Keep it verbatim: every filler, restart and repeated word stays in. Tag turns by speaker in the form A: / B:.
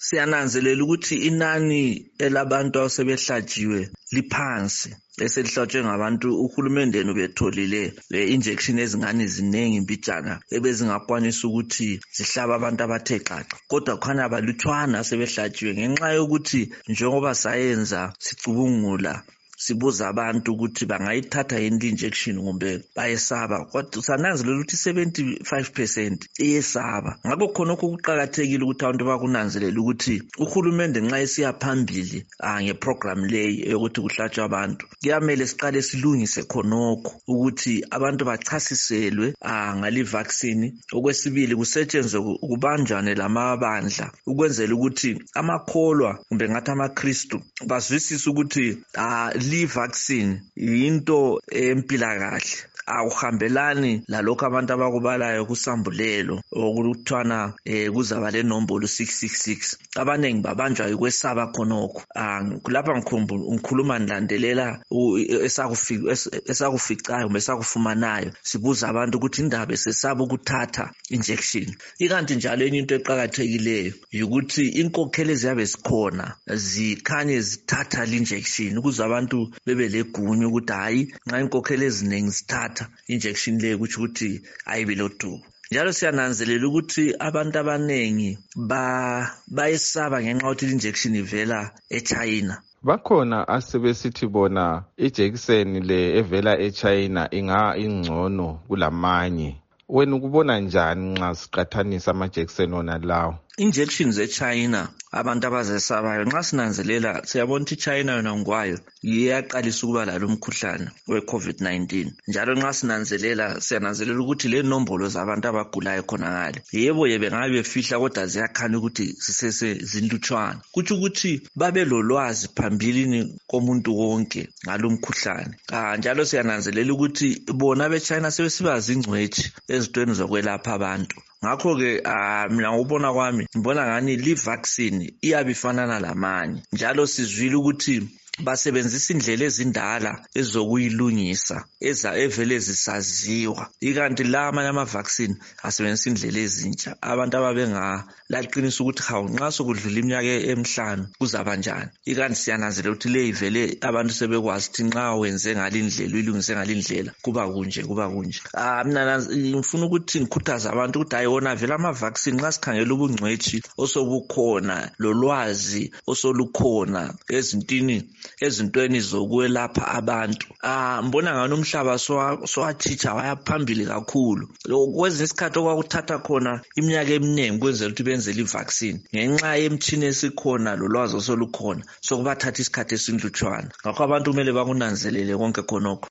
A: siyananzelela ukuthi inani elabantu asebehlatshiwe liphansi eselihlotshwe ngabantu. Uhulumende ubetholile le injection ezingane ziningi mbijana ebezingakwanisa ukuthi zihlaba abantu abathe xaxa, kodwa khona abalutshwana asebehlatshiwe ngenxa yokuthi njengoba sayenza sicubungula sibuza abantu ukuthi bangayithatha yini injection kumbe bayesaba, kodwa sananzelela ukuthi seventy-five percent iyesaba. Ngakho khona okuqhakathekile ukuthi abantu bakunanzelela ukuthi uhulumende nxa esiya phambili ah ngeprogram leyi yokuthi kuhlatshwe abantu, kuyamele siqale silungise khonokho ukuthi abantu bachasiselwe ah ngali vaccine. Okwesibili kusetshenzwe ukubanjane lamabandla ukwenzela ukuthi amakholwa kumbe ngathi amaKristu bazwisise ukuthi ah li vaccine yinto empilakahle, awuhambelani lalokho abantu abakubalayo kusambulelo okuthwana eh kuzaba le nombolo six six six. Abanengi babanjwa ukwesaba khonokho. Ah lapha ngikhuluma nilandelela esakufika esakuficayo mesakufumanayo, sibuza abantu ukuthi indaba esesaba ukuthatha injection. Ikanti njalo enye into eqhakathekileyo ukuthi inkokhelo eziyabe sikhona zikhanye zithatha le injection ukuze abantu bebe legunya ukuthi hayi nxa inkokhelo eziningi zithatha injection le ukuthi ukuthi ayibelodubo. Njalo siyananzelela ukuthi abantu abanengi ba bayesaba ngenxa yokuthi injection ivela eChina.
B: Bakhona asebesithi bona ijekiseni le evela eChina inga ingcono kulamanye. Wena ukubona njani nxa siqathanisa amajekiseni ona lawo?
A: Injections eChina abantu abazesabayo nxa sinanzelela siyabona ukuthi iChina yona ngwayo iyaqalisa ukuba lalo mkhuhlane we-COVID nineteen. Njalo nxa sinanzelela siyananzelela ukuthi le nombolo zabantu abagulayo khona ngale yebo yebe ngabe befihla kodwa ziyakhanya ukuthi sisese zinlutshwana, kuthi ukuthi babe lolwazi phambilini komuntu wonke ngalo mkhuhlane. Ah njalo siyananzelela ukuthi bona beChina sebesiba zingcwethi ezintweni zokwelapha abantu. Ngakho ke mina ngubona kwami ngibona ngani li vaccine iyabifanana lamanye, njalo sizwile ukuthi basebenzisa indlela ezindala ezokuyilungisa eza evele zisaziwa. Ikanti la amanye ama vaccine asebenzisa indlela ezintsha abantu ababenga laqinisa ukuthi hawu nxa sokudlula iminyaka emihlanu kuzaba njani. Ikanti siyananzelela ukuthi le ivele abantu sebekwazi ukuthi nxa wenze ngalindlela uyilungise ngalindlela kuba kunje kuba kunje. Ah mina ngifuna ukuthi ngikhuthaza abantu ukuthi ayona vele ama vaccine nxa sikhangela ubungcwethi osobukhona lolwazi osolukhona ezintini ezintweni zokwelapha abantu. Ah mbona ngani umhlaba sowathicha wayaphambili kakhulu. Kwezinye isikhathi okwakuthatha khona iminyaka eminingi kwenzela ukuthi benze li vaccine ngenxa yemtshini esikhona lolwazi osolukhona sokubathatha isikhathi esinhlutshwana. Ngakho abantu kumele bakunanzelele konke khonokho.